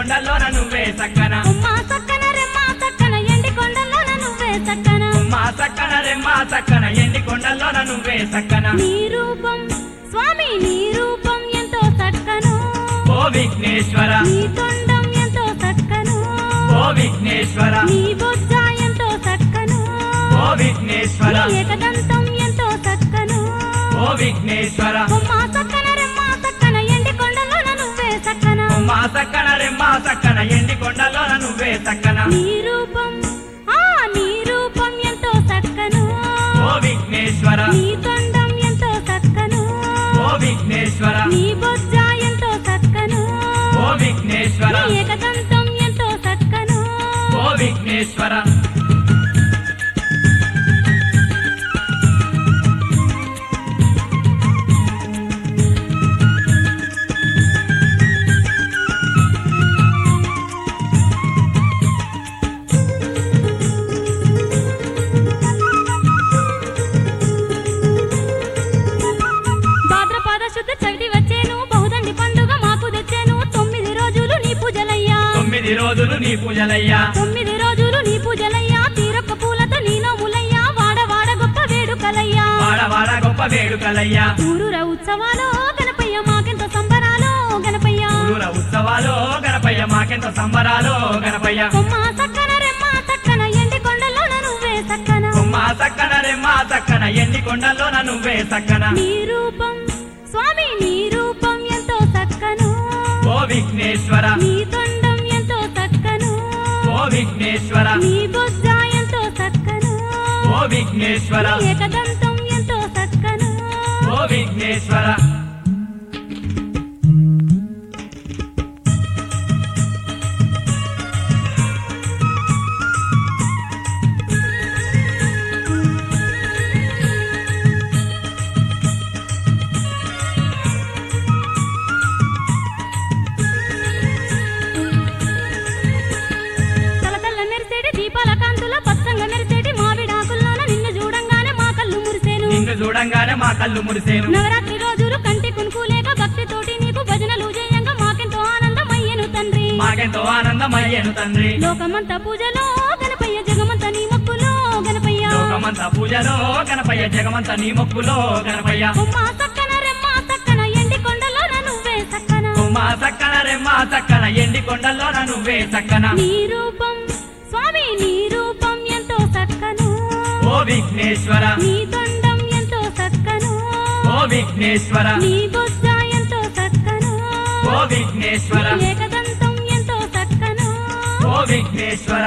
కొండల్లోన నువ్వే సక్కన ఉమ్మా సక్కన రెమ్మా సక్కన ఎండి కొండల్లోన నువ్వే సక్కన ఉమ్మా సక్కన రెమ్మా సక్కన ఎండి కొండల్లోన నువ్వే సక్కన నీ రూపం స్వామి నీ రూపం ఎంతో సక్కను ఓ విఘ్నేశ్వర నీ తొండం ఎంతో సక్కను ఓ విఘ్నేశ్వర నీ బొజ్జ ఎంతో సక్కను ఓ విఘ్నేశ్వర నీ ఏకదంతం ఎంతో సక్కను ఓ విఘ్నేశ్వర ఉమ్మా సక్కన రెమ్మా సక్కన ఎండి కొండల్లోన నువ్వే సక్కన ఉమ్మా సక్కన రెమ్మా సక్కన ఎండి కొండల్లోన నువ్వే సక్కన నీ రూపం నీ రూపం ఎంతో సక్కను ఓ విఘ్నేశ్వర నీ తొండం ఎంతో సక్కను ఓ విఘ్నేశ్వర నీ బొజ్జ ఎంతో సక్కను ఓ విఘ్నేశ్వర నీ ఏకదంతం ఎంతో సక్కను ఓ విఘ్నేశ్వర భాద్రపద శుద్ధ చవితి వచ్చేను బహుదండి పండుగ మాకు తెచ్చేను 9 రోజులు నీ పూజలయ్యా 9 రోజులు నీ పూజలయ్యా 9 రోజులు నీ పూజలయ్యా తీరొక్క పూలతో నీ నోములయ్యా వాడ గొప్ప వేడుకలయ్యా వాడ గొప్ప వేడుకలయ్యా ఊరూర ఉత్సవాలు గణపయ్య మాకెంతో సంబరాలు గణపయ్య ఊరూర ఉత్సవాలు గణపయ్య మాకెంతో సంబరాలు గణపయ్య ఉమ్మా సక్కన రెమ్మా సక్కన ఎండి కొండల్లోన నువ్వే సక్కన ఉమ్మా సక్కన రెమ్మా సక్కన ఎండి కొండల్లోన నువ్వే సక్కన నీ రూపం స్వామి నీ రూపం ఎంతో సక్కను ఓ విఘ్నేశ్వర నీ తొండం ఎంతో సక్కను ఓ విఘ్నేశ్వర నీ బొజ్జ ఎంతో సక్కను ఓ విఘ్నేశ్వర నీ ఏకదంతం ఎంతో సక్కను ఓ విఘ్నేశ్వర తలతల్ల మెరిసేటి దీపాల కాంతుల పచ్చంగా మెరిసేటి మావిడాకుల్లోన నిన్ను చూడంగానే మా కళ్ళు మురిసేను నిన్ను చూడంగానే మా కళ్ళు మురిసేను నవరాత్రి రోజులు కంటి కునుకులేక భక్తితోటి నీకు భజనలు చేయంగా మాకెంతో ఆనందమయ్యను తండ్రి మాకెంతో ఆనందమయ్యేను తండ్రి లోకమంతా పూజలో గణపయ్య జగమంతా నీ మొక్కులో గణపయ్య లోకమంతా పూజలో గణపయ్య జగమంతా నీ మొక్కులో గణపయ్య ఉమ్మా సక్కన రెమ్మా సక్కన ఎండి కొండలోన నువ్వే సక్కన ఉమ్మా సక్కన రెమ్మా సక్కన ఎండి కొండల్లోన నువ్వే సక్కన నీ రూపం స్వామి నీ రూపం ఎంతో సక్కను ఓ విఘ్నేశ్వర నీ తొండం ఎంతో సక్కను ఓ విఘ్నేశ్వర నీ బొజ్జ ఎంతో సక్కను ఓ విఘ్నేశ్వర నీ ఏకదంతం ఎంతో సక్కను ఓ విఘ్నేశ్వర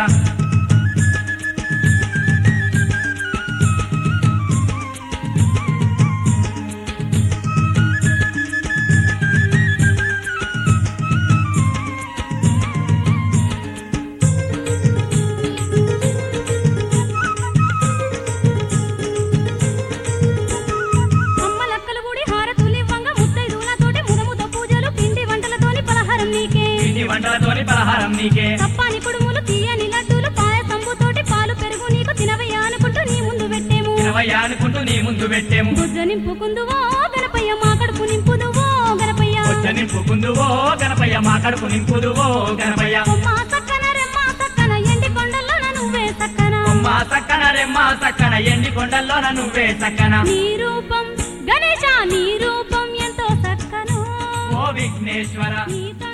అమ్మలక్కలు గుడి హారతులివ్వంగా ముత్తైదులతోటి ముదముద పూజలు పిండి వంటలతోని పలహారం నీకే పిండి వంటలతోని పలహారం నీకే కప్పాని కుడుములు తీయని లడ్డూలు పాయసంబుతోటి పాలు పెరుగు నీకు తినవయ్యా అనుకుంటూ నీ ముందు పెట్టేము తినవయ్యా అనుకుంటూ నీ ముందు పెట్టేము బుజ్జ నింపుకుందువో గణపయ్య మా కడుపు నింపుదువో గణపయ్య వచ్చ నింపుకుందువో గణపయ్య మా కడుపు నింపుదువో గణపయ్య ఉమ్మా సక్కన రెమ్మా సక్కన ఎండి కొండల్లోన నువ్వే సక్కన ఉమ్మా సక్కన రెమ్మా సక్కన ఎండి కొండల్లోన నువ్వే సక్కన నీ రూపం గణేశ నీ రూపం ఎంతో సక్కను ఓ విఘ్నేశ్వర నీ